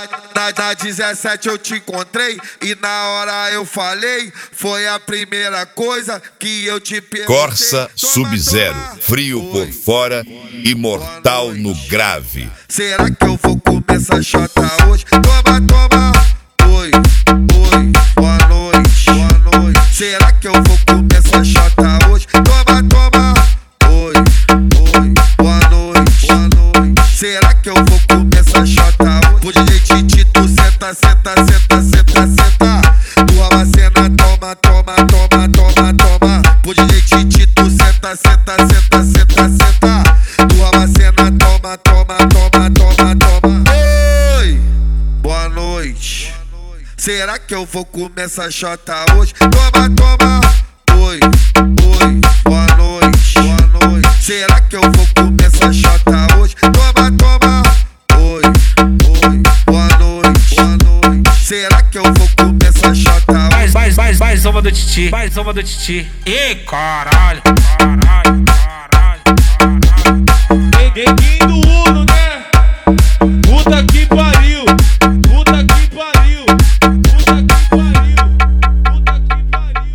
Na 17 eu te encontrei e na hora eu falei, foi a primeira coisa que eu te perguntei. Corsa Sub-Zero, frio por fora e mortal no grave. Será que eu vou comer essa chota hoje? Toma, toma, oi, oi, boa noite, boa noite. Será que eu vou comer essa chota hoje? Toma, toma, oi, oi, boa noite, boa noite. Será que eu vou comer essa chota hoje? Por DJ Tito, senta, senta, senta, senta, senta. Tua macena, toma, toma, toma, toma, toma. Por DJ Tito, senta, senta, senta, senta, senta. Tua macena, toma, toma, toma, toma, toma. Oi, boa noite. Será que eu vou comer essa chota hoje? Toma, toma, oi, oi, boa noite, boa noite. Será que eu vou comer essa chota hoje? Toma, toma, oi, oi, boa noite, boa noite. Será que eu vou comer essa chota hoje? Mais uma do Titi, mais uma do Titi. Ih, caralho, caralho, caralho, caralho. Neguinho do Uno, né? Puta que pariu, puta que pariu, puta que pariu, puta que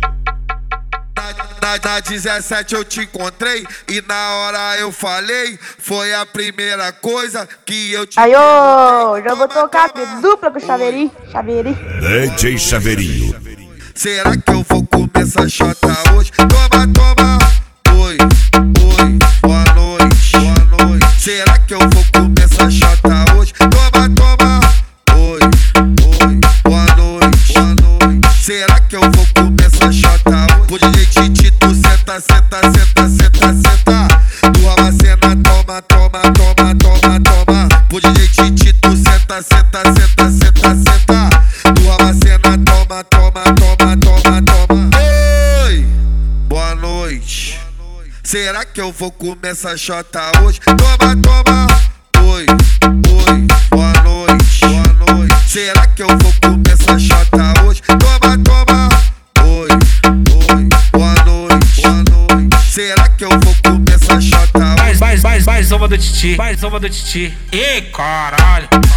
pariu. Na 17 eu te encontrei e na hora eu falei, foi a primeira coisa que eu te... Aí, ô, já vou tocar dupla com o Chaveirinho, Chaveirinho. DJ Chaveirinho. Será que eu vou comer essa chota hoje? Toma, toma, oi, oi, boa noite, boa noite. Será que eu vou comer essa chota hoje? Toma, toma, oi, oi, boa noite, boa noite. Será que eu vou comer essa chota hoje? Por DJ Tito, senta, senta, senta, senta, senta. Tua macena, toma, toma, toma, toma, toma. Por DJ Tito, senta, senta, senta, senta, senta. Tua macena, toma, toma, toma, toma, toma. Oi, boa noite. Será que eu vou comer essa chota hoje? Toma, toma, oi, oi, boa noite, boa noite. Será que eu vou comer essa chota hoje? Toma, toma, oi, oi, boa noite, boa noite. Será que eu vou comer essa chota hoje? Mais uma do Titi, mais uma do Titi. Ih, caralho.